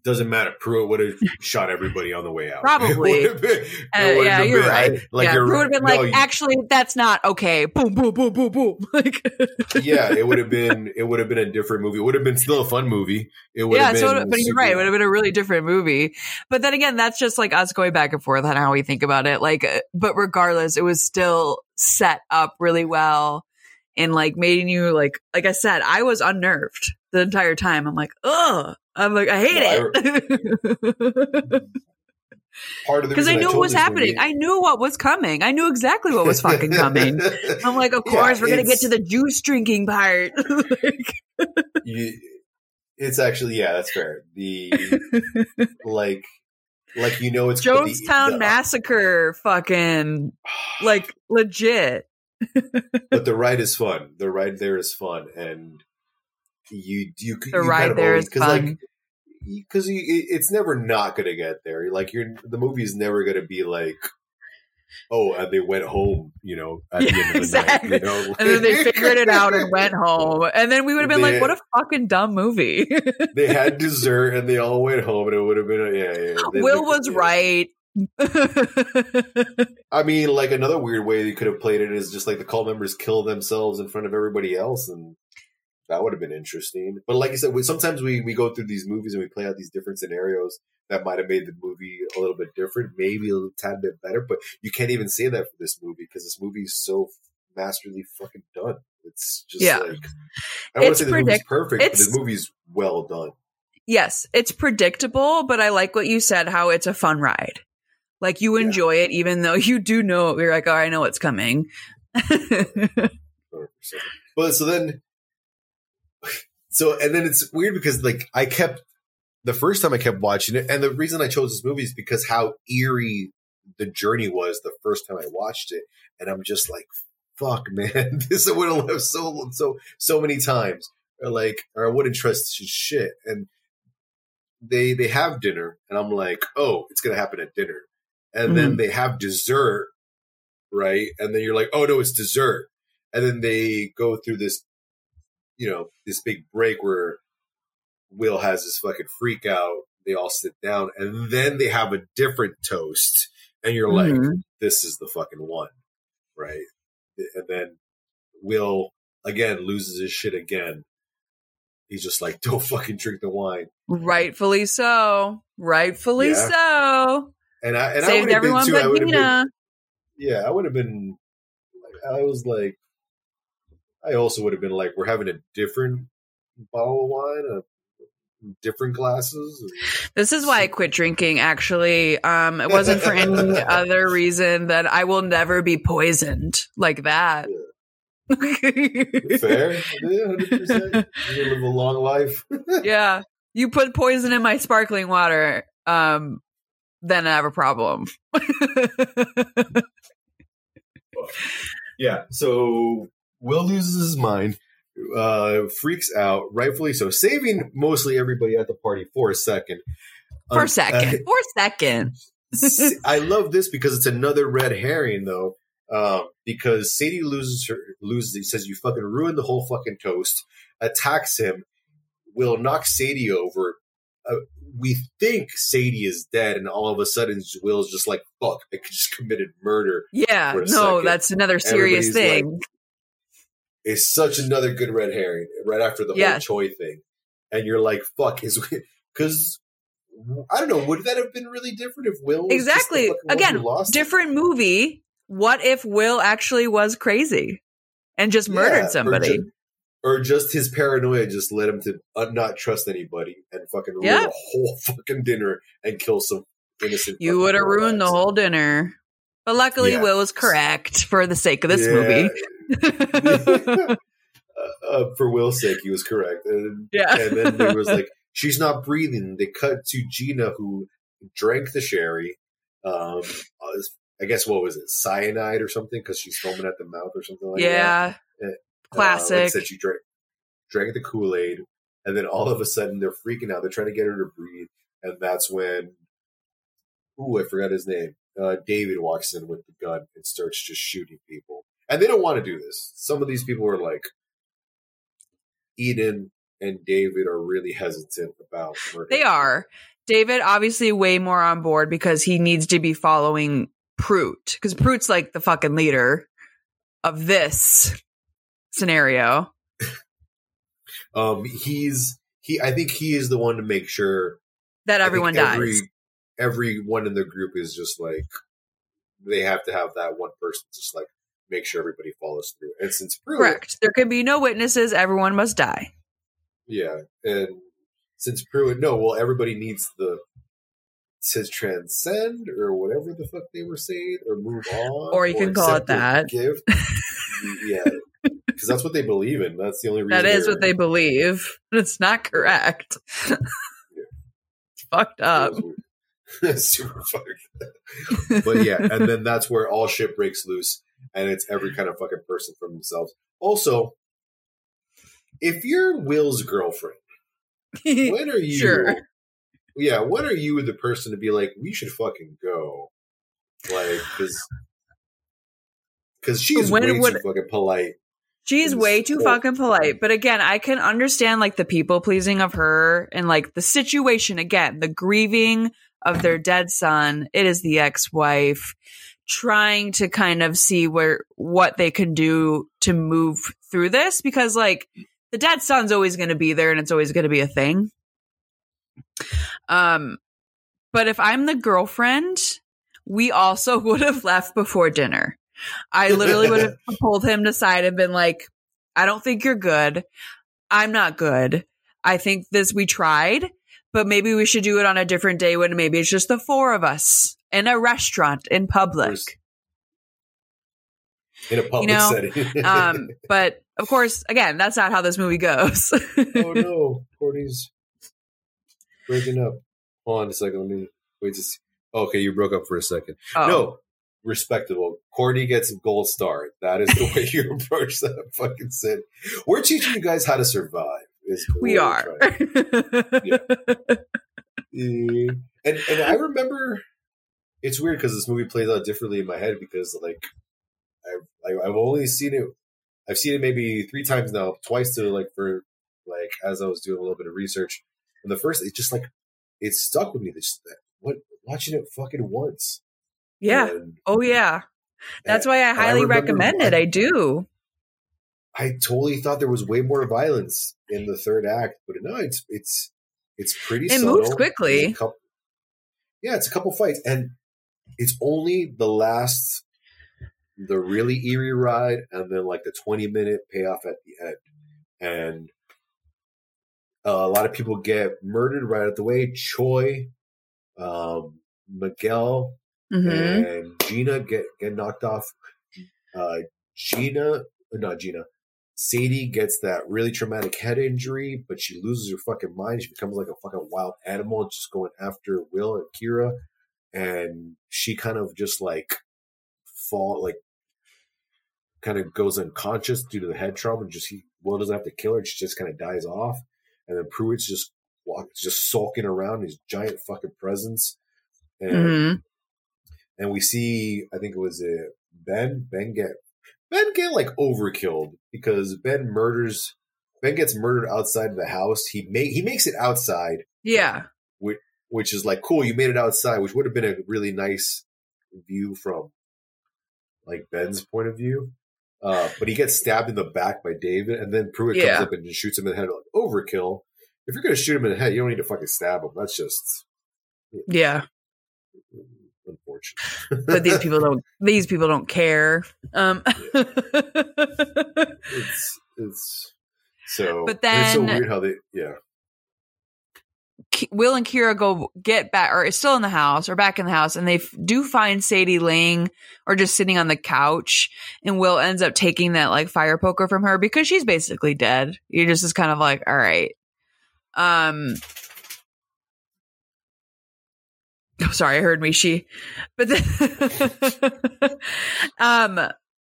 doesn't matter. Pruitt would have shot everybody on the way out. Probably. Been, uh, yeah, you're been, right. Like yeah, Pruitt would have been no, like, you, actually, that's not okay. Boom, boom, boom, boom, boom. Like, yeah, it would have been. It would have been a different movie. It would have been still a fun movie. It would. Yeah, have been so, but you're right. It would have been a really different movie. But then again, that's just like us going back and forth on how we think about it. Like, but regardless, it was still set up really well. And like making you like, like I said, I was unnerved the entire time. I'm like, ugh. I'm like, I hate no, it. Part of the because I knew I what was happening. Movie. I knew what was coming. I knew exactly what was fucking coming. I'm like, of course, yeah, we're gonna get to the juice drinking part. Like, you, it's actually yeah, that's fair. The like, like you know, it's Jonestown the, the, Massacre, fucking like legit. But the ride is fun. The ride there is fun, and you you the you ride kind of there always, is fun like, because it's never not going to get there. Like you're the movie's never going to be like, oh, and they went home, you know, at yeah, the end of the exactly. night, you know? And then they figured it out and went home, and then we would have been they, like, what a fucking dumb movie. They had dessert and they all went home, and it would have been a, yeah, yeah. They, Will they, was yeah. right. I mean, like another weird way you could have played it is just like the cult members kill themselves in front of everybody else, and that would have been interesting. But like I said, we, sometimes we, we go through these movies and we play out these different scenarios that might have made the movie a little bit different, maybe a little tad bit better. But you can't even say that for this movie because this movie is so masterly fucking done. It's just yeah. like I don't want to say the predict- movie's perfect, it's- but the movie's well done. Yes, it's predictable, but I like what you said, how it's a fun ride. Like, you enjoy yeah. it, even though you do know, you're like, oh, I know what's coming. one hundred percent. But so then, so, and then it's weird because, like, I kept, the first time I kept watching it, and the reason I chose this movie is because how eerie the journey was the first time I watched it. And I'm just like, fuck, man, this I would have left so, so, so many times. Or like, or I wouldn't trust shit. And they, they have dinner, and I'm like, oh, it's going to happen at dinner. And mm-hmm. then they have dessert, right? And then you're like, oh, no, it's dessert. And then they go through this, you know, this big break where Will has this fucking freak out. They all sit down. And then they have a different toast. And you're mm-hmm. like, this is the fucking one, right? And then Will, again, loses his shit again. He's just like, don't fucking drink the wine. Rightfully so. Rightfully yeah. so. And I and saved I everyone been too. but I would Nina. Been, yeah, I would have been. Like, I was like, I also would have been like, we're having a different bottle of wine, a different glasses. This is why I quit drinking. Actually, um, it wasn't for any other reason that I will never be poisoned like that. Yeah. Fair, yeah, hundred percent. You live a long life. Yeah, you put poison in my sparkling water. Um. Then I have a problem. Yeah, so Will loses his mind, uh, freaks out, rightfully so, saving mostly everybody at the party for a second. For um, a second. Uh, for a second. I love this because it's another red herring, though, uh, because Sadie loses her, loses, he says, you fucking ruined the whole fucking toast, attacks him, Will knocks Sadie over. Uh, we think Sadie is dead, and all of a sudden Will's just like, fuck, I just committed murder. Yeah, no, second. That's another serious Everybody's thing. Like, it's such another good red herring right after the yes. whole Choi thing. And you're like, fuck, is because I don't know, would that have been really different if Will was exactly just the again lost different it? Movie? What if Will actually was crazy and just murdered yeah, somebody? Or just his paranoia just led him to not trust anybody and fucking ruin yeah. a whole fucking dinner and kill some innocent. You would have ruined the whole dinner. But luckily, yeah. Will was correct for the sake of this yeah. movie. uh, uh, for Will's sake, he was correct. And, yeah. and then there was like, she's not breathing. They cut to Gina, who drank the sherry. Um, I guess, what was it? Cyanide or something? Because she's foaming at the mouth or something like yeah. that. Yeah. Classic. Uh, like I said, she drank, drank the Kool-Aid, and then all of a sudden they're freaking out. They're trying to get her to breathe, and that's when, ooh, I forgot his name. Uh, David walks in with the gun and starts just shooting people. And they don't want to do this. Some of these people are like eating and David are really hesitant about murder. They are. David obviously way more on board because he needs to be following Pruitt, because Pruitt's like the fucking leader of this scenario. Um, he's he. I think he is the one to make sure that everyone dies. Every, everyone in the group is just like they have to have that one person just like make sure everybody follows through. And since Pruitt, correct, there can be no witnesses. Everyone must die. Yeah, and since Pruitt, no, well, everybody needs the to transcend or whatever the fuck they were saying, or move on, or you can or call it that. Gift. Yeah, because that's what they believe in. That's the only reason. That is what they believe. It's not correct. Yeah. It's fucked up. Super fucked. But yeah, and then that's where all shit breaks loose, and it's every kind of fucking person for themselves. Also, if you're Will's girlfriend, when are you? Sure. Yeah, when are you the person to be like, we should fucking go? Like, because because she's when, way when, too fucking polite. She's way too fucking polite. But again, I can understand like the people pleasing of her and like the situation. Again, the grieving of their dead son. It is the ex-wife trying to kind of see where what they can do to move through this, because like the dead son's always going to be there and it's always going to be a thing. Um, but if I'm the girlfriend, we also would have left before dinner. I literally would have pulled him aside and been like, I don't think you're good. I'm not good. I think this, we tried, but maybe we should do it on a different day when maybe it's just the four of us in a restaurant in public. In a public you know? setting. um, but of course, again, that's not how this movie goes. Oh no, Courtney's breaking up. Hold on a second. Let me wait to see. Okay, you broke up for a second. Oh. No, respectable. Courtney gets a gold star. That is the way you approach that fucking sin. We're teaching you guys how to survive. Is we are. Yeah. and and I remember it's weird because this movie plays out differently in my head because like I've I've only seen it. I've seen it maybe three times now, twice to like for like as I was doing a little bit of research. And the first, it just like it stuck with me. This what watching it fucking once. Yeah. And, oh yeah. That's why I highly I recommend it. I, I do. I totally thought there was way more violence in the third act, but no, it's it's it's pretty. It subtle. moves quickly. Couple, yeah, it's a couple fights, and it's only the last, the really eerie ride, and then like the twenty minute payoff at the end, and uh, a lot of people get murdered right out the way. Choi, um, Miguel, mm-hmm. and Gina get get knocked off. Uh, Gina, not Gina. Sadie gets that really traumatic head injury, but she loses her fucking mind. She becomes like a fucking wild animal, just going after Will and Kira. And she kind of just like fall, like kind of goes unconscious due to the head trauma. And just he, Will doesn't have to kill her. And she just kind of dies off. And then Pruitt's just walks, just sulking around his giant fucking presence. And mm-hmm. and we see, I think it was uh, Ben. Ben get. Ben get like overkilled because Ben murders. Ben gets murdered outside of the house. He make he makes it outside. Yeah, which, which is like cool. You made it outside, which would have been a really nice view from like Ben's point of view. Uh, but he gets stabbed in the back by David, and then Pruitt yeah. comes up and just shoots him in the head. Like, overkill. If you're gonna shoot him in the head, you don't need to fucking stab him. That's just yeah. Unfortunate. But these people don't these people don't care. Um yeah. it's it's so but then it's so weird how they yeah. Will and Kira go get back or is still in the house or back in the house, and they f- do find Sadie laying or just sitting on the couch, and Will ends up taking that like fire poker from her because she's basically dead. You just is kind of like, all right. Um Oh, sorry, I heard me. She, but then, um,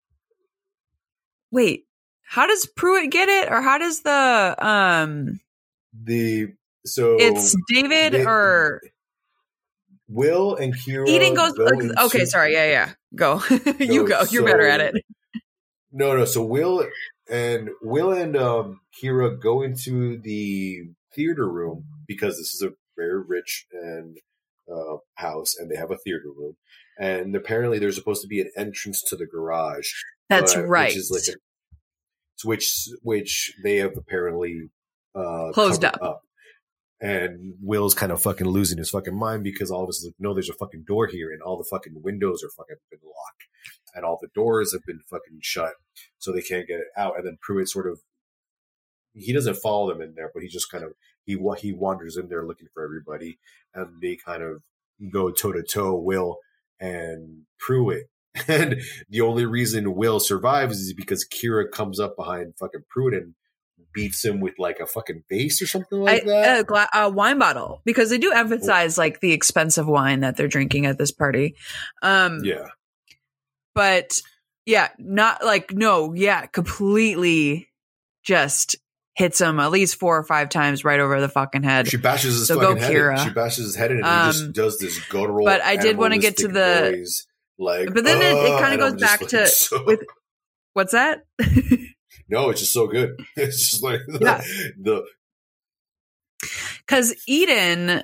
wait, how does Pruitt get it, or how does the um the so it's David they, or Will and Kira? Eden goes. Go okay, okay sorry, yeah, yeah, go. You go. You're so, better at it. No, no. So Will and Will and um, Kira go into the theater room because this is a very rich and uh, house, and they have a theater room. And apparently, there's supposed to be an entrance to the garage. That's but, right. Which is like a, which which they have apparently uh, closed up. up. And Will's kind of fucking losing his fucking mind because all of us like, no, there's a fucking door here, and all the fucking windows are fucking been locked, and all the doors have been fucking shut, so they can't get it out. And then Pruitt sort of, he doesn't follow them in there, but he just kind of he he wanders in there looking for everybody, and they kind of go toe to toe, Will and Pruitt. And the only reason Will survives is because Kira comes up behind fucking Pruitt and beats him with like a fucking vase or something like I, that. A, gla- a wine bottle, because they do emphasize like the expensive wine that they're drinking at this party. Um, yeah. But yeah, not like, no, yeah, completely just hits him at least four or five times right over the fucking head. She bashes his so fucking go, head Kira. in. She bashes his head in and Um, he just does this guttural, but I did want to get to the, noise, like, but then it, it "Ugh," kind and of I'm goes just back like, to, so- with, what's that? No, it's just so good. It's just like the, Yeah. the Because Eden,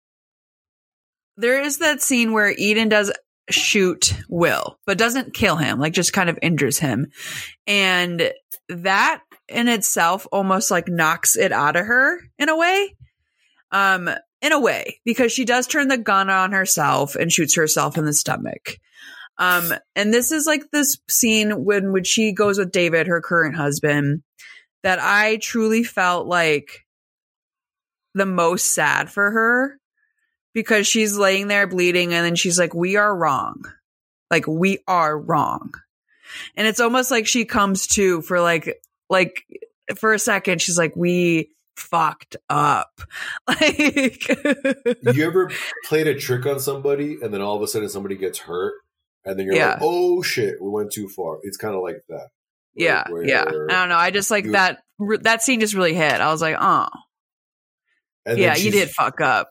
there is that scene where Eden does shoot Will, but doesn't kill him, like just kind of injures him. And that in itself almost like knocks it out of her in a way. Um, in a way, because she does turn the gun on herself and shoots herself in the stomach. Um, and this is like this scene when, when she goes with David, her current husband, that I truly felt like the most sad for her, because she's laying there bleeding and then she's like, we are wrong. Like, we are wrong. And it's almost like she comes to for like, like for a second, she's like, we fucked up. Like, you ever played a trick on somebody and then all of a sudden somebody gets hurt and then you're Yeah. like, oh shit, we went too far. It's kind of like that. yeah, Where- yeah. I don't know. I just like you- that, that scene just really hit. I was like, oh, and then yeah, you she's- did fuck up.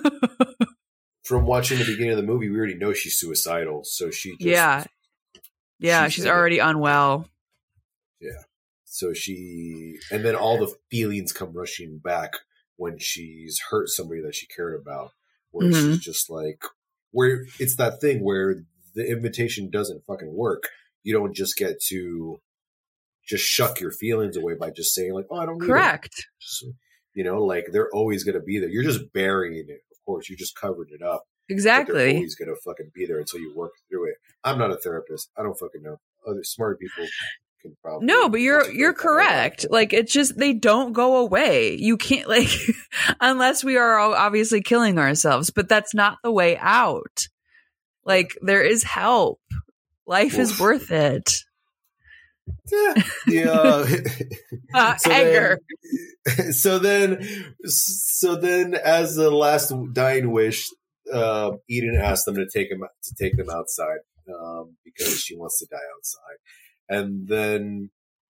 From watching the beginning of the movie, we already know she's suicidal. So she just, Yeah. Yeah, she's she's in it. already unwell. So she, and then all the feelings come rushing back when she's hurt somebody that she cared about, where Mhm. she's just like, where it's that thing where the invitation doesn't fucking work. You don't just get to just shuck your feelings away by just saying like, oh, I don't need them. Correct. Just, you know, like they're always going to be there. You're just burying it. Of course, you just covered it up. But they're Exactly. always going to fucking be there until you work through it. I'm not a therapist. I don't fucking know. Other smart people can probably. No, but you're articulate you're that better. correct. Like, it's just they don't go away. You can't, like, unless we are all obviously killing ourselves, but that's not the way out. Like, there is help. Life is Oof. worth it. Yeah. The, uh, Uh, so anger. Then, so then, so then, as the last dying wish, uh, Eden asked them to take him to take them outside um, because she wants to die outside. And then,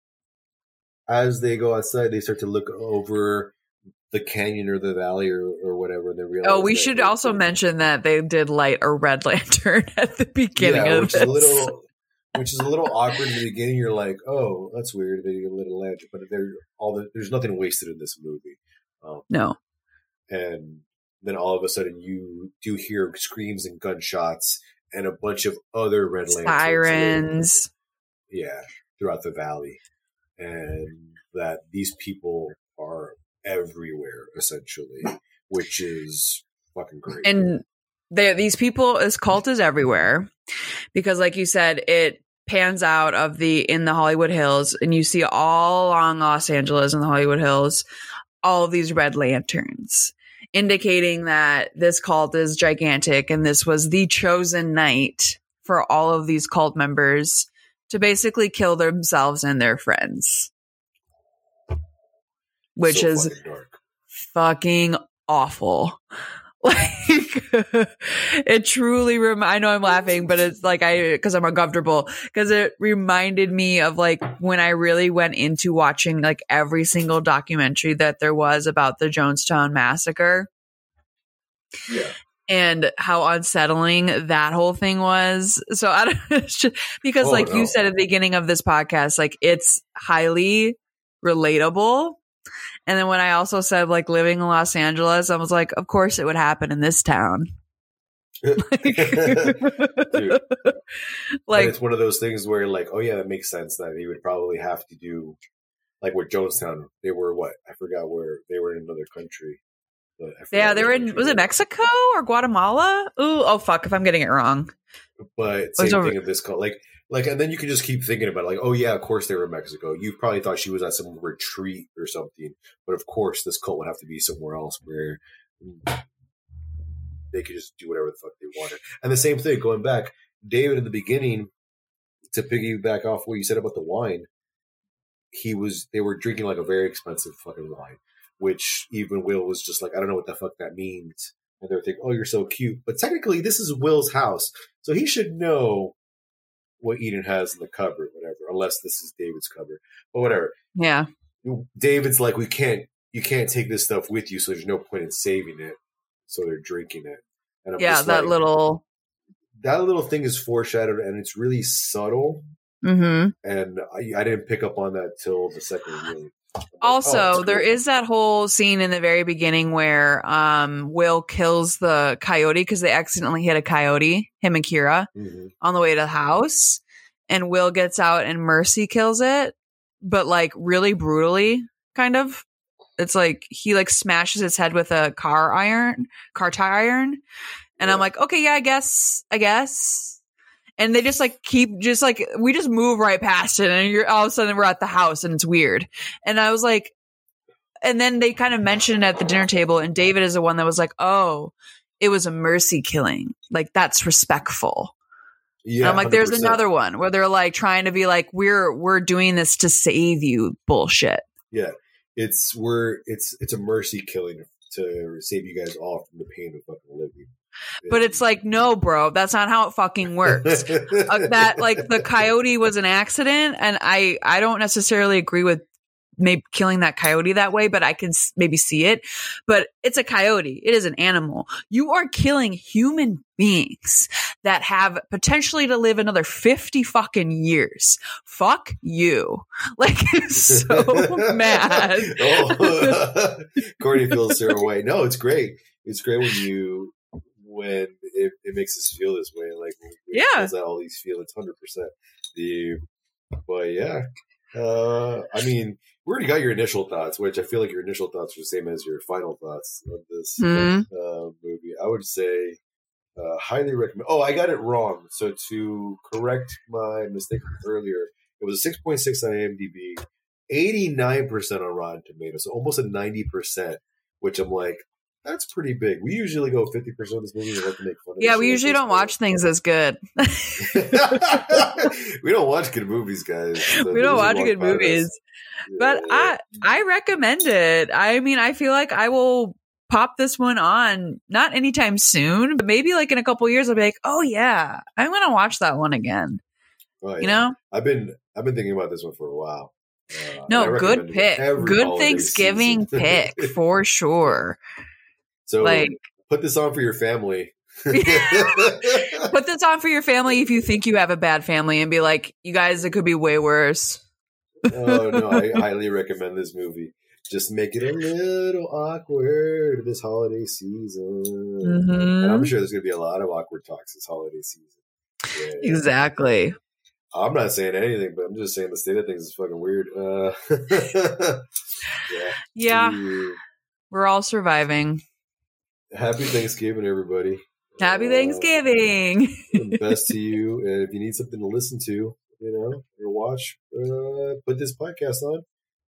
as they go outside, they start to look over the canyon or the valley or, or whatever. And they realize. Oh, we that should it's- also mention that they did light a red lantern at the beginning yeah, of which this. is a little, which is a little awkward in the beginning. You're like, oh, that's weird. They lit a lantern, but there, all the, there's nothing wasted in this movie. Um, No. and then all of a sudden, you do hear screams and gunshots and a bunch of other red lanterns, Sirens. yeah, throughout the valley, and that these people are everywhere essentially, which is fucking great. And they, these people, this cult is everywhere because, like you said, it pans out of the in the Hollywood Hills, and you see all along Los Angeles and the Hollywood Hills all of these red lanterns, indicating that this cult is gigantic, and this was the chosen night for all of these cult members to basically kill themselves and their friends, which So is fucking dark. fucking awful. Like, it truly rem- I know I'm laughing, but it's like I because I'm uncomfortable, because it reminded me of like when I really went into watching like every single documentary that there was about the Jonestown massacre. Yeah. and how unsettling that whole thing was. So I don't it's just, because Oh, like no. you said at the beginning of this podcast, like it's highly relatable. And then when I also said like living in Los Angeles, I was like, of course it would happen in this town. Dude. Like, And it's one of those things where, like, oh yeah, that makes sense. That he would probably have to do, like, with Jonestown. They were what? I forgot where they were in another country. But I forgot yeah, they what were in, country was they it Mexico or Guatemala? Ooh, oh fuck, if I'm getting it wrong. But was same over- thing in this call, like, like, and then you can just keep thinking about it, like, oh yeah, of course they were in Mexico. You probably thought she was at some retreat or something, but of course this cult would have to be somewhere else where they could just do whatever the fuck they wanted. And the same thing, going back, David in the beginning, to piggyback off what you said about the wine, he was they were drinking like a very expensive fucking wine, which even Will was just like, I don't know what the fuck that means. And they're thinking, oh, you're so cute. But technically, this is Will's house, so he should know what Eden has in the cupboard, whatever, unless this is David's cupboard. But whatever. Yeah. David's like, we can't, you can't take this stuff with you, so there's no point in saving it. So they're drinking it. And I'm Yeah, just that like, little. that little thing is foreshadowed, and it's really subtle. Mm-hmm. And I, I didn't pick up on that till the second viewing. Also, Oh, there cool. is that whole scene in the very beginning where um, Will kills the coyote because they accidentally hit a coyote, him and Kira, Mm-hmm. on the way to the house. And Will gets out and Mercy kills it, but like really brutally, kind of. It's like he like smashes its head with a car iron, car tire iron. And Yeah. I'm like, okay, yeah, I guess, I guess. And they just like keep just like, we just move right past it. And you're all of a sudden we're at the house and it's weird. And I was like, and then they kind of mentioned it at the dinner table. And David is the one that was like, oh, it was a mercy killing. Like that's respectful. Yeah, And I'm like, there's one hundred percent. another one where they're like trying to be like, we're, we're doing this to save you bullshit. Yeah, it's we're it's it's a mercy killing to save you guys all from the pain of fucking living. But it's like, no, bro, that's not how it fucking works. uh, that like the coyote was an accident, and I I don't necessarily agree with maybe killing that coyote that way, but I can s- maybe see it. But it's a coyote. It is an animal. You are killing human beings that have potentially to live another fifty fucking years. Fuck you. Like, I'm so mad. Oh, Courtney feels a certain way. No, it's great. It's great when you when it, it makes us feel this way. Like when it Yeah. feels out all these feelings, hundred percent. The but yeah, uh, I mean, we already got your initial thoughts, which I feel like your initial thoughts are the same as your final thoughts of this Mhm. uh, movie. I would say uh, highly recommend. Oh, I got it wrong. So to correct my mistake from earlier, it was a six point six on IMDb, eighty-nine percent on Rotten Tomatoes, so almost a ninety percent, which I'm like, that's pretty big. We usually go fifty percent of this movie and like to make fun of Yeah, this we shit usually like don't this, watch things as good. but- we don't watch good movies, guys. So We don't this is watch one good podcast. movies. But Yeah. I I recommend it. I mean, I feel like I will pop this one on not anytime soon, but maybe like in a couple years I'll be like, "Oh yeah, I'm going to watch that one again." Oh, yeah. You know? I've been I've been thinking about this one for a while. Uh, and I No, recommend good it pick. every Good holiday Thanksgiving season. pick for sure. So Like- put this on for your family. Put this on for your family if you think you have a bad family and be like, "You guys, it could be way worse." Oh no, I highly recommend this movie. Just make it a little awkward this holiday season. Mhm. And I'm sure there's gonna be a lot of awkward talks this holiday season. Yeah. Exactly. I'm not saying anything, but I'm just saying the state of things is fucking weird. Uh, yeah. Yeah, Yeah. we're all surviving. Happy Thanksgiving, everybody. Happy Uh, Thanksgiving. the best to you. And if you need something to listen to, you know, or watch, uh, put this podcast on,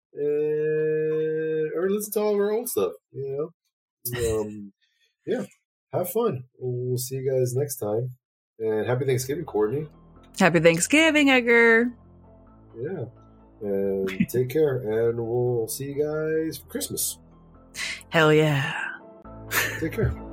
uh, or listen to all of our old stuff. You know, um, yeah, have fun. We'll see you guys next time. And happy Thanksgiving, Courtney. Happy Thanksgiving, Edgar. Yeah, and take care. And we'll see you guys for Christmas. Hell yeah. Take care.